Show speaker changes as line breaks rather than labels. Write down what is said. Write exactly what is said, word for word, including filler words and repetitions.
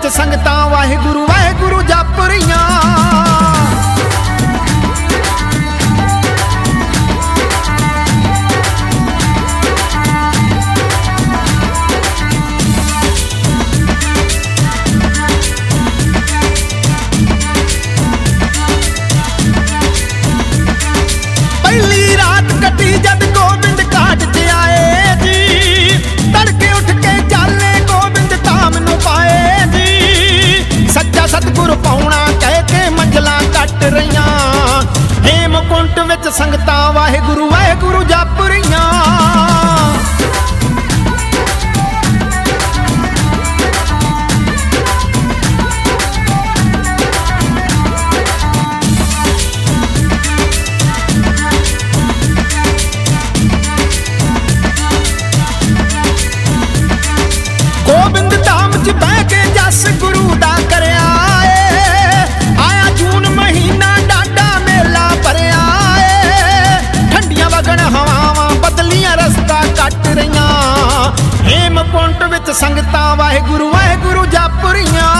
विच संगतां वाहिगुरु वाहिगुरु जप रहियां। पहली रात कटी जद गोबिंद घाट च आए जी, तड़के उठ के चाले गोबिंद धाम नूं पाए जी। सच्चा सतगुर पाउणा कह के मंजलां कट रहियां, हेमकुंट विच संगतां वाहिगुरु वाहिगुरु जप रहियां। गोबिंद धाम च बह के जस गुरु दा करया ए, आया जून महीना डाडा मेला भरया ए। ठंडियां वगण हवावां बदलियां रस्ता कट रहियां, हेमकुंट विच संगतां वाहिगुरु वाहिगुरु जप रहियां।